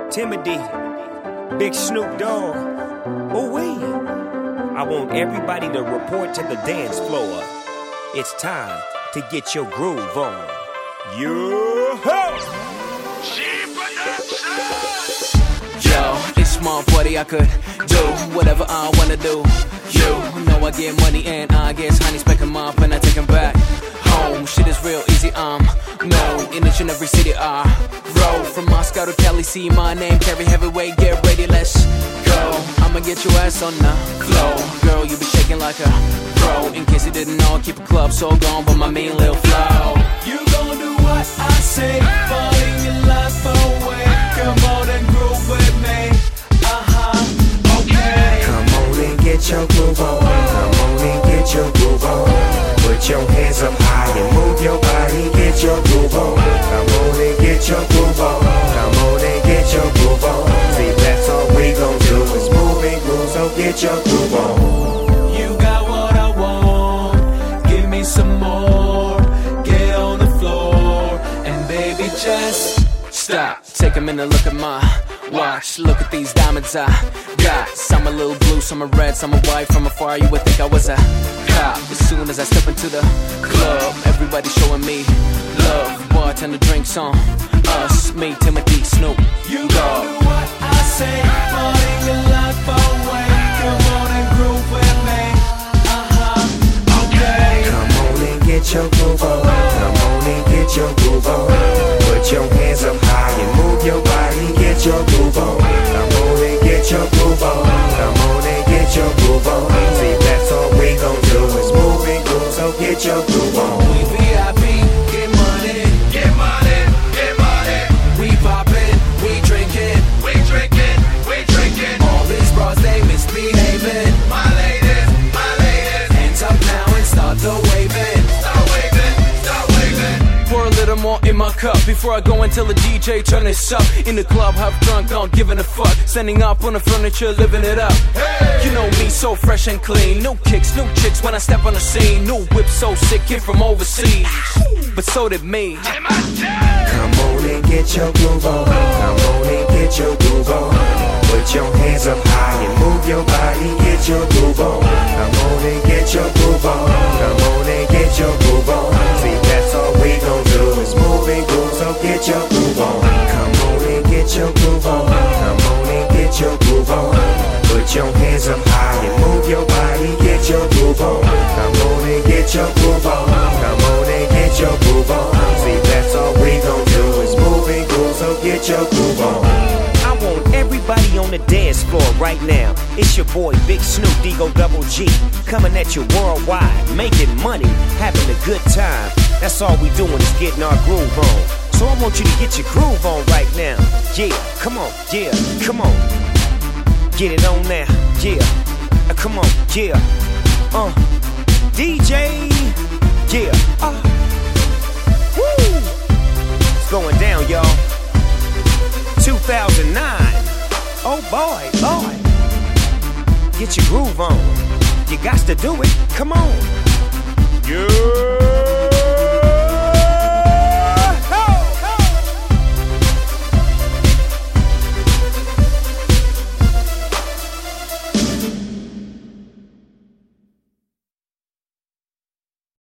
Timothy, Big Snoop Dogg. Ooh-wee. I want everybody to report to the dance floor. It's time to get your groove on. Yo-ho! Yo, it's small party, I could do whatever I wanna do. You know I get money and I guess honey spec 'em up and I take 'em back home. Shit is real easy, known in each and every city I roll. From Moscow to Cali, see my name, carry heavyweight, get ready, let's go. I'ma get your ass on the floor. Girl, you be shaking like a pro. In case you didn't know, I keep a club so gone, but my mean little flow. You gon' do what I say, falling your life away. Come on and groove with me. Okay. Come on and get your groove on. Come on and get your groove on. Put your hands up high and move your body. Get your groove on. Come on and get your groove on. Come on and get your groove on. See, that's all we gon' do is move and groove. So get your groove on. You got what I want. Give me some more. Get on the floor and baby just stop. Take a minute, look at my watch. Look at these diamonds I got. Some a little blue, some are red, some are white. From afar you would think I was a cop. As soon as I step into the club, everybody showing me love. Bartender drinks on us, me, Timothy, Snoop. You gon' do what I say, falling your life away. Come on and groove with me. Okay. Come on and get your groove on. Come on and get your groove on. Put your hands up high and move your body. Get your groove on. Come on and get your groove on. Come on and get your groove on. See, that's all we gon' do is move and groove. So get your groove on. We VIP, get money, get money, get money. We poppin', we drinkin', we drinkin', we drinkin'. All these bras, they misbehavin'. My ladies, hands up now and start the waving. Start waving, start waving. Pour a little more in my cup before I go and tell the DJ turn this up. In the club, half drunk, not giving a fuck. Standing up on the furniture, living it up. Hey! You know me, so fresh and clean. No kicks, no chicks when I step on the scene. New whip so sick, kid from overseas. But so did me. Come on and get your groove on. Come on and get your groove on. Put your hands up high and move your body. Get your groove on. Come on and get your groove on. Come on and get your groove on. See, that's all we gon' do is move and groove. So get your groove on. Come on and get your groove on. Come on and get your groove on. Put your hands up high and move your body. Get your groove on. Come on and get your groove on. Come on and get your groove on. See, that's all we gon' do is move and groove. So get your groove on. I want everybody on the dance floor right now. It's your boy Big Snoop Digo Double G, coming at you worldwide, making money, having a good time. That's all we doing is getting our groove on. So I want you to get your groove on right now. Yeah, come on, yeah, come on. Get it on now, yeah. Come on, yeah. DJ, yeah. Woo! It's going down, y'all. 2009. Oh boy, Get your groove on. You got to do it. Come on. Yeah.